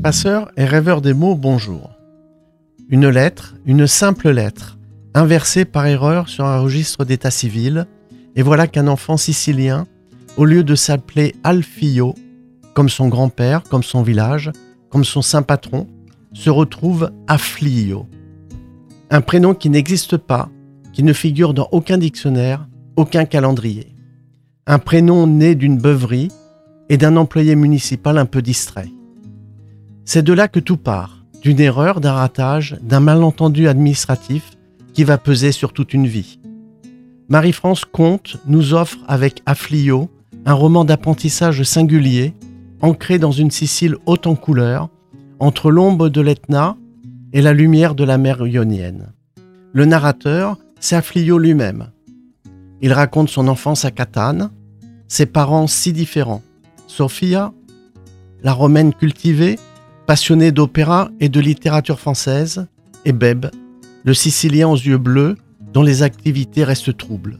Passeur et rêveur des mots, bonjour. Une lettre, une simple lettre, inversée par erreur sur un registre d'état civil, et voilà qu'un enfant sicilien, au lieu de s'appeler Alfio, comme son grand-père, comme son village, comme son saint patron, se retrouve Afflio. Un prénom qui n'existe pas, qui ne figure dans aucun dictionnaire, aucun calendrier. Un prénom né d'une beuverie et d'un employé municipal un peu distrait. C'est de là que tout part, d'une erreur, d'un ratage, d'un malentendu administratif qui va peser sur toute une vie. Marie-France Comte nous offre avec Afflio un roman d'apprentissage singulier, ancré dans une Sicile haute en couleurs, entre l'ombre de l'Etna et la lumière de la mer Ionienne. Le narrateur, c'est Afflio lui-même. Il raconte son enfance à Catane, ses parents si différents. Sofia, la romaine cultivée, passionnée d'opéra et de littérature française, et Beb, le Sicilien aux yeux bleus, dont les activités restent troubles.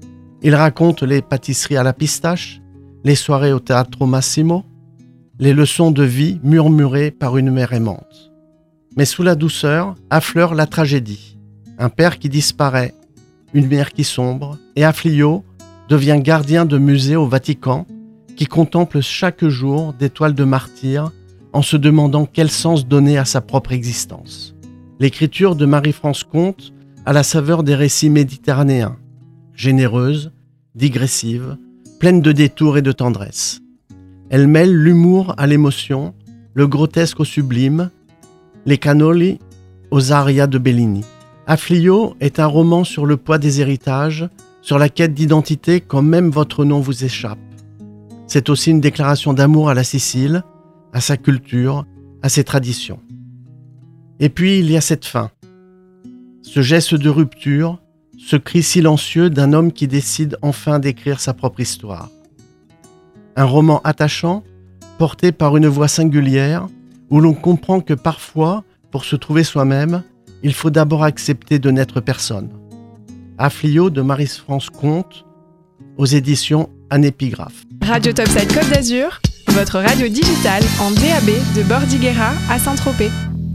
Il raconte les pâtisseries à la pistache, les soirées au Teatro Massimo, les leçons de vie murmurées par une mère aimante. Mais sous la douceur affleure la tragédie. Un père qui disparaît, une mère qui sombre, et Afflio devient gardien de musée au Vatican, qui contemple chaque jour des toiles de martyrs en se demandant quel sens donner à sa propre existence. L'écriture de Marie-France Comte a la saveur des récits méditerranéens, généreuse, digressive, pleine de détours et de tendresse. Elle mêle l'humour à l'émotion, le grotesque au sublime, les cannoli aux arias de Bellini. Afflio est un roman sur le poids des héritages, sur la quête d'identité quand même votre nom vous échappe. C'est aussi une déclaration d'amour à la Sicile, à sa culture, à ses traditions. Et puis il y a cette fin, ce geste de rupture, ce cri silencieux d'un homme qui décide enfin d'écrire sa propre histoire. Un roman attachant, porté par une voix singulière, où l'on comprend que parfois, pour se trouver soi-même, il faut d'abord accepter de n'être personne. Afflio de Marie-France Comte, aux éditions Anépigraphe. Radio Topside Côte d'Azur, votre radio digitale en DAB de Bordighera à Saint-Tropez.